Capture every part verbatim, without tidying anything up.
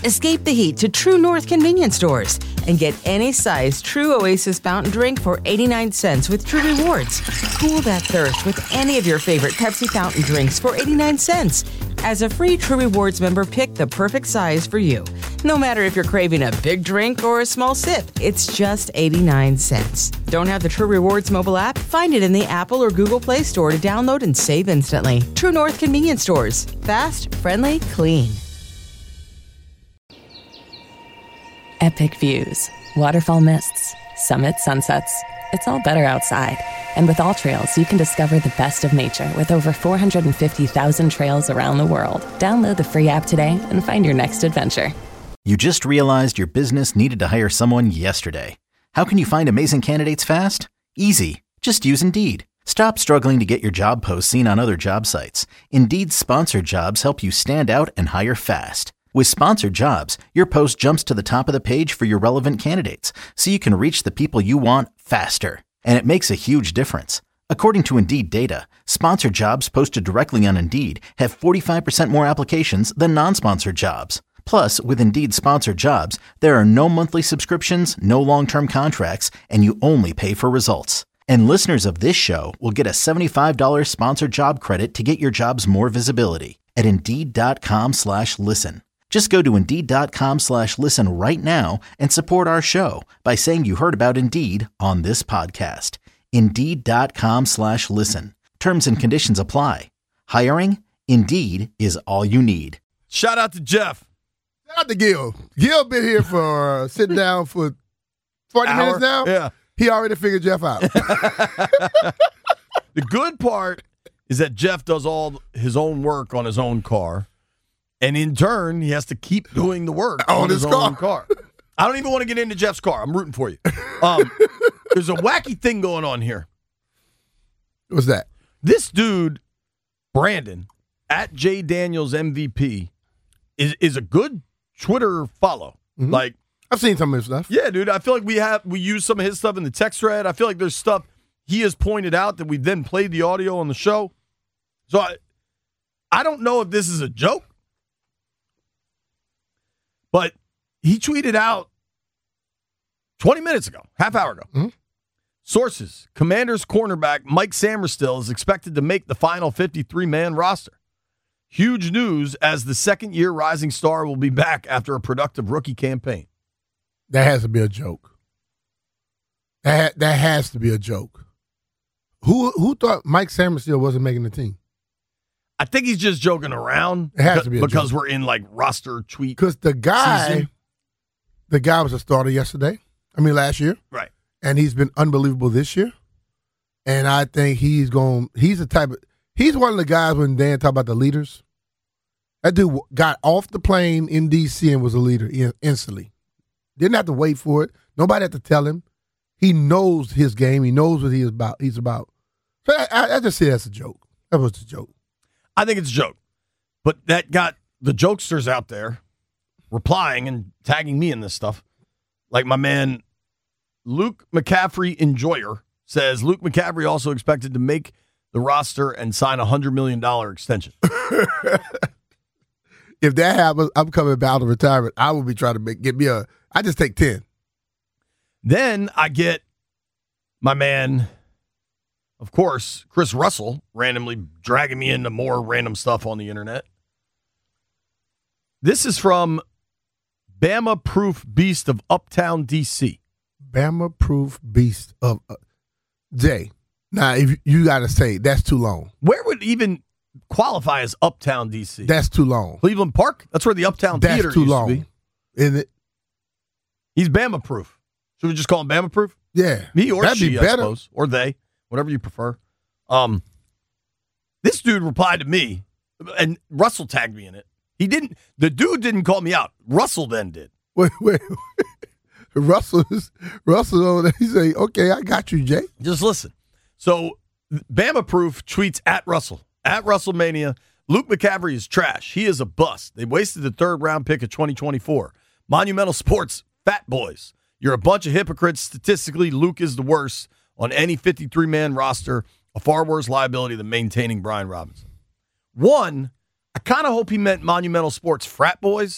Escape the heat to True North convenience stores and get any size True Oasis fountain drink for eighty-nine cents with True Rewards. Cool that thirst with any of your favorite Pepsi fountain drinks for eighty-nine cents. As a free True Rewards member, pick the perfect size for you. No matter if you're craving a big drink or a small sip, it's just eighty-nine cents. Don't have the True Rewards mobile app? Find it in the Apple or Google Play Store to download and save instantly. True North convenience stores. Fast, friendly, clean. Epic views, waterfall mists, summit sunsets. It's all better outside. And with All Trails, you can discover the best of nature with over four hundred fifty thousand trails around the world. Download the free app today and find your next adventure. You just realized your business needed to hire someone yesterday. How can you find amazing candidates fast? Easy. Just use Indeed. Stop struggling to get your job posts seen on other job sites. Indeed's sponsored jobs help you stand out and hire fast. With sponsored jobs, your post jumps to the top of the page for your relevant candidates, so you can reach the people you want faster. And it makes a huge difference. According to Indeed data, sponsored jobs posted directly on Indeed have forty-five percent more applications than non-sponsored jobs. Plus, with Indeed sponsored jobs, there are no monthly subscriptions, no long-term contracts, and you only pay for results. And listeners of this show will get a seventy-five dollars sponsored job credit to get your jobs more visibility at Indeed.com slash listen. Just go to Indeed.com slash listen right now and support our show by saying you heard about Indeed on this podcast. Indeed.com slash listen. Terms and conditions apply. Hiring? Indeed is all you need. Shout out to Jeff. Shout out to Gil. Gil been here for uh, sitting down for forty Hour. minutes now. Yeah. He already figured Jeff out. The good part is that Jeff does all his own work on his own car. And in turn, he has to keep doing the work on, on his, his car. own car. I don't even want to get into Jeff's car. I'm rooting for you. Um, there's a wacky thing going on here. What's that? This dude, Brandon, at J Daniels M V P, is is a good Twitter follow. Mm-hmm. Like I've seen some of his stuff. Yeah, dude. I feel like we have we use some of his stuff in the text thread. I feel like there's stuff he has pointed out that we then played the audio on the show. So I, I don't know if this is a joke. But he tweeted out twenty minutes ago, half hour ago. Mm-hmm. Sources, Commanders cornerback Mike Samerstill is expected to make the final fifty-three man roster. Huge news as the second-year rising star will be back after a productive rookie campaign. That has to be a joke. That, ha- that has to be a joke. Who who thought Mike Samerstill wasn't making the team? I think he's just joking around. It has to be a because joke. we're in like roster tweet. Because the guy, season. the guy was a starter yesterday. I mean, last year, Right. and he's been unbelievable this year. And I think he's going. He's the type of. He's one of the guys when Dan talk about the leaders. That dude got off the plane in D C and was a leader instantly. Didn't have to wait for it. Nobody had to tell him. He knows his game. He knows what he is about. He's about. So I, I, I just say that's a joke. That was a joke. I think it's a joke. But that got the jokesters out there replying and tagging me in this stuff. Like my man Luke McCaffrey Enjoyer says, Luke McCaffrey also expected to make the roster and sign a one hundred million dollars extension. If that happens, I'm coming out of retirement. I will be trying to make get me a. I just take ten. Then I get my man, of course, Chris Russell, randomly dragging me into more random stuff on the internet. This is from Bama Proof Beast of Uptown D C. Bama Proof Beast of uh, Jay. Now, if you, you got to say that's too long. Where would even qualify as Uptown D C? That's too long. Cleveland Park? That's where the Uptown That's Theater too used long. to be. Isn't it? He's Bama Proof. Should we just call him Bama Proof? Yeah. Me or That'd she, be I better. suppose. Or they. Whatever you prefer. Um, this dude replied to me, and Russell tagged me in it. He didn't. The dude didn't call me out. Russell then did. Wait, wait. Russell, is, Russell over there, he say, okay, I got you, Jay. Just listen. So, Bama Proof tweets at Russell, at WrestleMania, Luke McCaffrey is trash. He is a bust. They wasted the third round pick of twenty twenty-four. Monumental Sports, fat boys. You're a bunch of hypocrites. Statistically, Luke is the worst on any fifty-three man roster, a far worse liability than maintaining Brian Robinson. One, I kind of hope he meant Monumental Sports frat boys.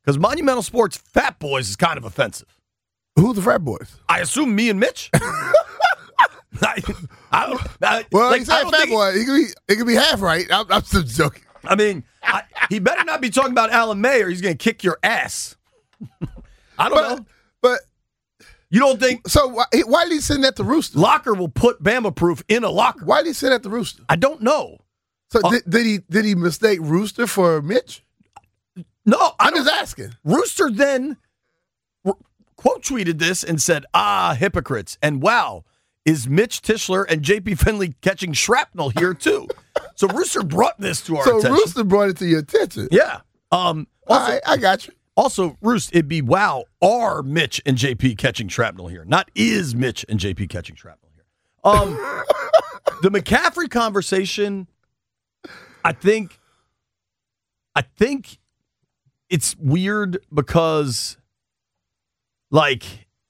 Because Monumental Sports Fat Boys is kind of offensive. Who's the frat boys? I assume me and Mitch. I, I don't, I, Well, like, he said I don't fat think- boy. It could be, it could be half right. I'm, I'm just joking. I mean, I, he better not be talking about Alan May or he's going to kick your ass. I don't But, know. but You don't think so why, why did he send that to Rooster? Locker will put Bama Proof in a locker? Why did he send that to Rooster? I don't know. So Uh, did, did he did he mistake Rooster for Mitch? No, I I'm don't. just asking. Rooster then r- quote tweeted this and said, ah, hypocrites. And wow, is Mitch Tischler and J P Finley catching shrapnel here too? So Rooster brought this to our So attention. Rooster brought it to your attention. Yeah. Um, All also, right, I got you. also, Roost, it'd be wow, are Mitch and J P catching shrapnel here? Not is Mitch and J P catching shrapnel here. Um, the McCaffrey conversation, I think, I think it's weird because, like,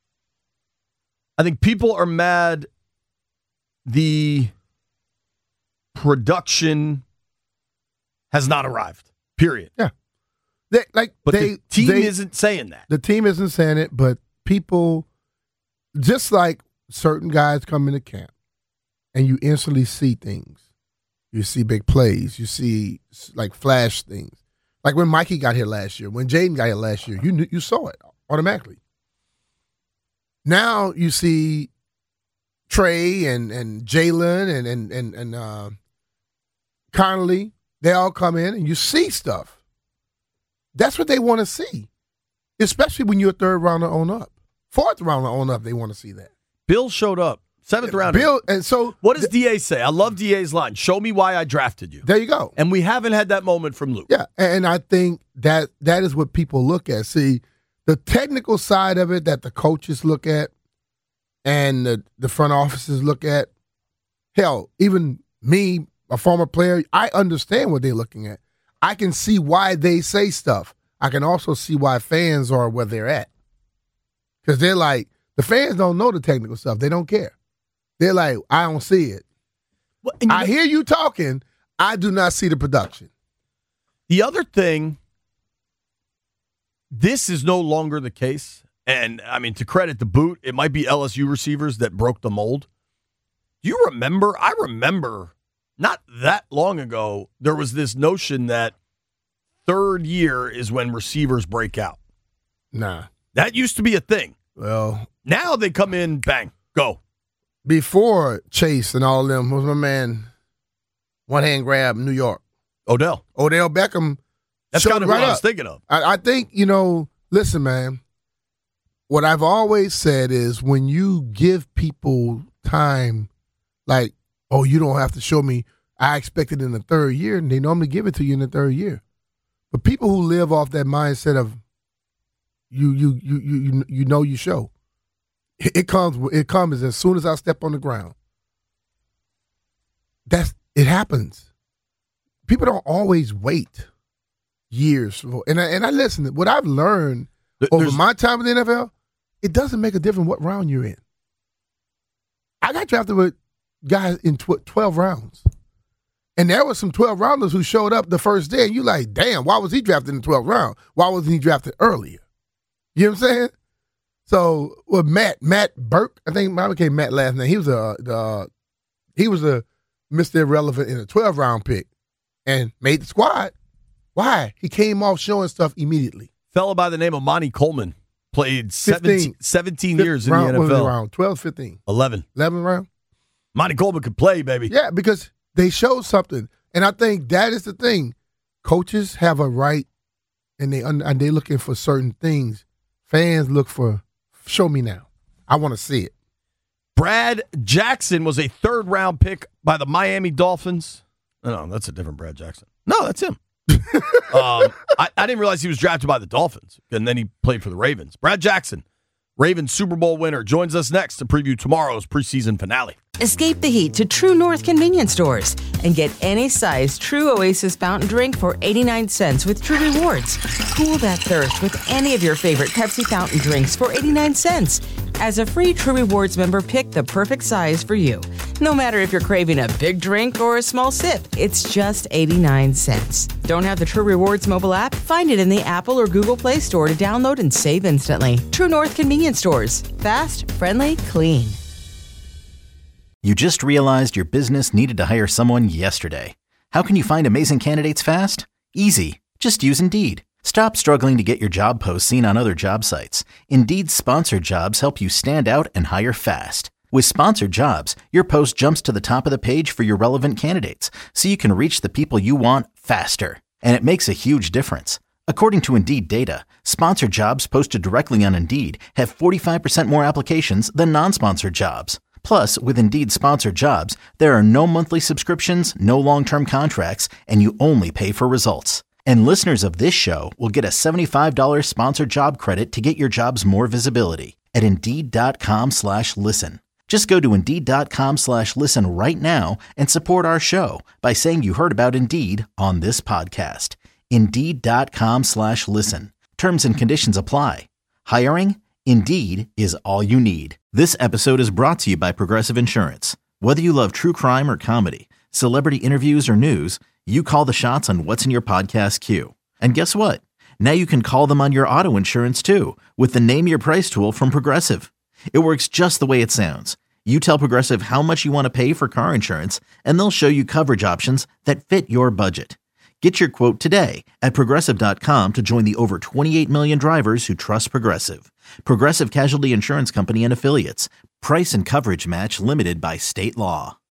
I think people are mad the production has not arrived, period. They, like But they, the team they, isn't saying that. the team isn't saying it, but people, just like certain guys come into camp, and you instantly see things. You see big plays. You see like flash things. Like when Mikey got here last year, when Jaden got here last year, you knew, you saw it automatically. Now you see Trey and and Jalen and and and and uh, Connolly. They all come in and you see stuff. That's what they want to see, especially when you're a third rounder on up, fourth rounder on up. They want to see that. Bill showed up, seventh rounder. Bill, and so What does th- D A say? I love D A's line. Show me why I drafted you. there you go. And we haven't had that moment from Luke. Yeah, and I think that that is what people look at. See, the technical side of it that the coaches look at and the, the front offices look at. Hell, even me, a former player, I understand what they're looking at. I can see why they say stuff. I can also see why fans are where they're at. Because they're like, the fans don't know the technical stuff. They don't care. They're like, I don't see it. Well, and you I know, hear you talking. I do not see the production. the other thing, this is no longer the case. And, I mean, to credit the boot, it might be L S U receivers that broke the mold. Do you remember? I remember not that long ago, there was this notion that third year is when receivers break out. Nah. That used to be a thing. Well, Now they come in, bang, go. before Chase and all of them was my man, one hand grab, New York. Odell. Odell Beckham. That's showed kind of right what I was up. thinking of. I, I think, you know, listen, man, what I've always said is when you give people time, like, oh, you don't have to show me, I expect it in the third year, and they normally give it to you in the third year. But people who live off that mindset of you you you you you, you know you show, it, it comes it comes as soon as I step on the ground. That's it happens. People don't always wait years for, and I, and I listen. What I've learned Th- over there's- my time in the N F L, it doesn't make a difference what round you're in. I got drafted with guys in tw- twelve rounds, and there were some twelve rounders who showed up the first day, and you like, damn, why was he drafted in the twelfth round? Why wasn't he drafted earlier? You know what I'm saying? So with Matt, Matt Burke, I think I became Matt last name. He was a the he was a Mister Irrelevant in a twelve round pick and made the squad. Why? He came off showing stuff immediately. Fellow by the name of Monty Coleman played seventeen, fifteen. seventeen Fifth years in round, the N what F was it, L. round twelve, fifteen, eleven. eleven round. Monty Coleman could play, baby. Yeah, because they showed something, and I think that is the thing. Coaches have a right, and they un- and they looking for certain things. Fans look for, show me now. I want to see it. Brad Jackson was a third round pick by the Miami Dolphins. Oh, no, that's a different Brad Jackson. No, that's him. um, I, I didn't realize he was drafted by the Dolphins, and then he played for the Ravens. Brad Jackson, Ravens Super Bowl winner, joins us next to preview tomorrow's preseason finale. Escape the heat to True North convenience stores and get any size True Oasis fountain drink for eighty-nine cents with True Rewards. Cool that thirst with any of your favorite Pepsi fountain drinks for eighty-nine cents. As a free True Rewards member, pick the perfect size for you. No matter if you're craving a big drink or a small sip, it's just eighty-nine cents. Don't have the True Rewards mobile app? Find it in the Apple or Google Play Store to download and save instantly. True North Convenience Stores. Fast, friendly, clean. You just realized your business needed to hire someone yesterday. How can you find amazing candidates fast? Easy. Just use Indeed. Stop struggling to get your job posts seen on other job sites. Indeed's sponsored jobs help you stand out and hire fast. With sponsored jobs, your post jumps to the top of the page for your relevant candidates, so you can reach the people you want faster. And it makes a huge difference. According to Indeed data, sponsored jobs posted directly on Indeed have forty-five percent more applications than non-sponsored jobs. Plus, with Indeed sponsored jobs, there are no monthly subscriptions, no long-term contracts, and you only pay for results. And listeners of this show will get a seventy-five dollars sponsored job credit to get your jobs more visibility at Indeed.com slash listen. Just go to Indeed.com slash listen right now and support our show by saying you heard about Indeed on this podcast. Indeed.com slash listen. Terms and conditions apply. Hiring? Indeed is all you need. This episode is brought to you by Progressive Insurance. Whether you love true crime or comedy, celebrity interviews or news, you call the shots on what's in your podcast queue. And guess what? Now you can call them on your auto insurance too with the Name Your Price tool from Progressive. It works just the way it sounds. You tell Progressive how much you want to pay for car insurance, and they'll show you coverage options that fit your budget. Get your quote today at Progressive dot com to join the over twenty-eight million drivers who trust Progressive. Progressive Casualty Insurance Company and Affiliates. Price and coverage match limited by state law.